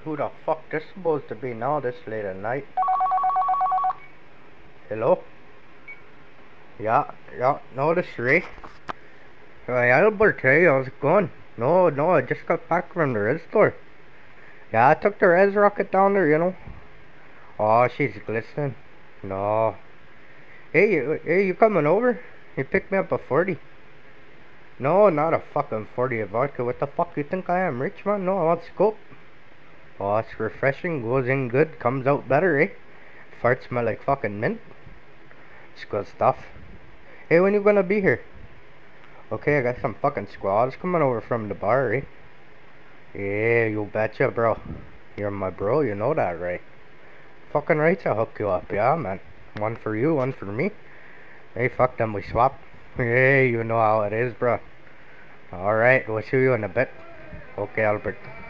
Who the fuck this supposed to be now this late at night? Hello? Yeah, no, this is Ray. Hey, Albert, hey, how's it going? No, I just got back from the res store. Yeah, I took the res rocket down there. Oh, she's glistening. No. Hey, you coming over? You picked me up a 40. No, not a fucking 40 of vodka. What the fuck you think I am, rich man? No, I want scope. Oh, it's refreshing, goes in good, comes out better, eh? Farts smell like fucking mint. It's good stuff. Hey, when you gonna be here? Okay, I got some fucking squads coming over from the bar, eh? Yeah, you betcha, bro. You're my bro, you know that, right? Fucking right to hook you up, yeah, man. One for you, one for me. Hey, fuck them, we swap. Hey, you know how it is, bro. Alright, we'll see you in a bit. Okay, Albert.